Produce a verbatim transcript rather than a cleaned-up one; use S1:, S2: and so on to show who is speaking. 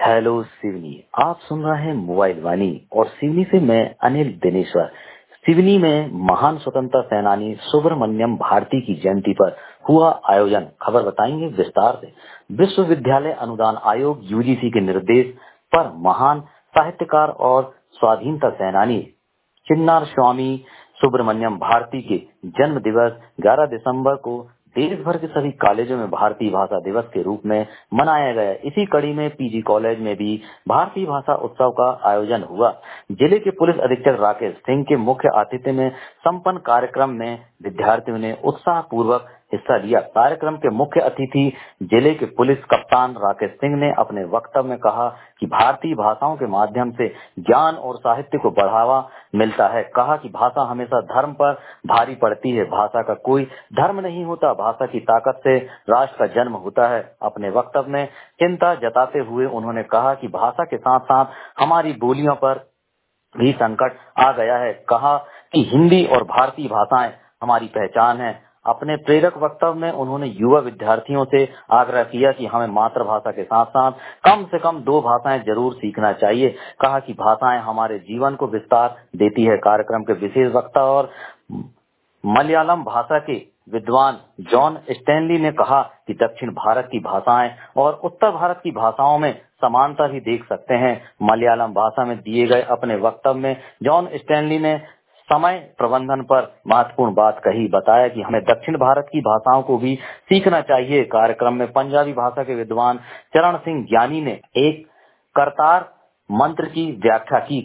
S1: Hello Seoni. आप सुन रहे हैं मोबाइल वाणी और सिवनी से मैं अनिल दिनेश्वर। सिवनी में महान स्वतंत्रता सेनानी सुब्रमण्यम भारती की जयंती पर हुआ आयोजन, खबर बताएंगे विस्तार से। विश्वविद्यालय अनुदान आयोग यूजीसी के निर्देश पर महान साहित्यकार और स्वाधीनता सेनानी चिन्नार स्वामी सुब्रमण्यम भारती के जन्म दिवस ग्यारह दिसंबर को देश भर के सभी कॉलेजों में भारतीय भाषा दिवस के रूप में मनाया गया। इसी कड़ी में पीजी कॉलेज में भी भारतीय भाषा उत्सव का आयोजन हुआ। जिले के पुलिस अधीक्षक राकेश सिंह के मुख्य आतिथ्य में संपन्न कार्यक्रम में विद्यार्थियों ने उत्साह पूर्वक हिस्सा लिया। कार्यक्रम के मुख्य अतिथि जिले के पुलिस कप्तान राकेश सिंह ने अपने वक्तव्य में कहा कि भारतीय भाषाओं के माध्यम से ज्ञान और साहित्य को बढ़ावा मिलता है। कहा कि भाषा हमेशा धर्म पर भारी पड़ती है। भाषा का कोई धर्म नहीं होता, भाषा की ताकत से राष्ट्र का जन्म होता है। अपने वक्तव्य में चिंता जताते हुए उन्होंने कहा कि भाषा के साथ साथ हमारी बोलियों पर भी संकट आ गया है। कहा कि हिंदी और भारतीय भाषाएं हमारी पहचान है। अपने प्रेरक वक्तव्य में उन्होंने युवा विद्यार्थियों से आग्रह किया कि हमें मातृभाषा के साथ साथ कम से कम दो भाषाएं जरूर सीखना चाहिए। कहा कि भाषाएं हमारे जीवन को विस्तार देती है। कार्यक्रम के विशेष वक्ता और मलयालम भाषा के विद्वान जॉन स्टैनली ने कहा कि दक्षिण भारत की भाषाएं और उत्तर भारत की भाषाओं में समानता भी देख सकते हैं। मलयालम भाषा में दिए गए अपने वक्तव्य में जॉन स्टैनली ने समय प्रबंधन पर महत्वपूर्ण बात कही। बताया कि हमें दक्षिण भारत की भाषाओं को भी सीखना चाहिए। कार्यक्रम में पंजाबी भाषा के विद्वान चरण सिंह ज्ञानी ने एक करतार मंत्र की व्याख्या की।